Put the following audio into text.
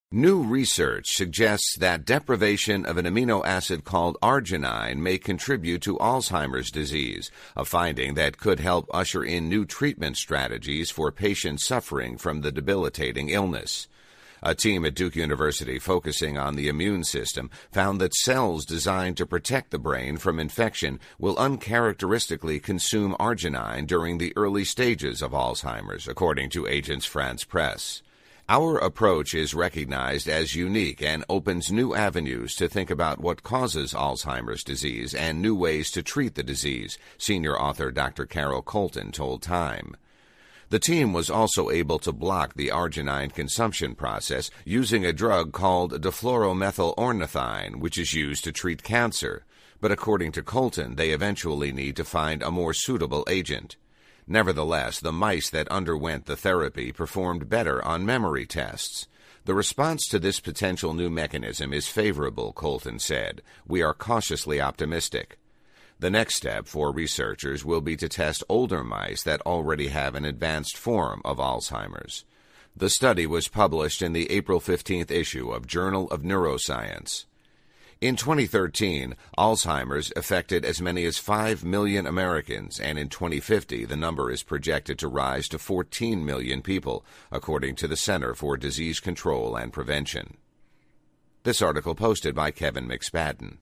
New research suggests that deprivation of an amino acid called arginine may contribute to Alzheimer's disease, a finding that could help usher in new treatment strategies for patients suffering from the debilitating illness. A team at Duke University focusing on the immune system found that cells designed to protect the brain from infection will uncharacteristically consume arginine during the early stages of Alzheimer's, according to Agence France-Presse. Our approach is recognized as unique and opens new avenues to think about what causes Alzheimer's disease and new ways to treat the disease, senior author Dr. Carol Colton told Time. The team was also able to block the arginine consumption process using a drug called difluoromethylornithine, which is used to treat cancer. But according to Colton, they eventually need to find a more suitable agent. Nevertheless, the mice that underwent the therapy performed better on memory tests. The response to this potential new mechanism is favorable, Colton said. We are cautiously optimistic. The next step for researchers will be to test older mice that already have an advanced form of Alzheimer's. The study was published in the April 15th issue of Journal of Neuroscience. In 2013, Alzheimer's affected as many as 5 million Americans, and in 2050 the number is projected to rise to 14 million people, according to the Center for Disease Control and Prevention. This article posted by Kevin McSpadden.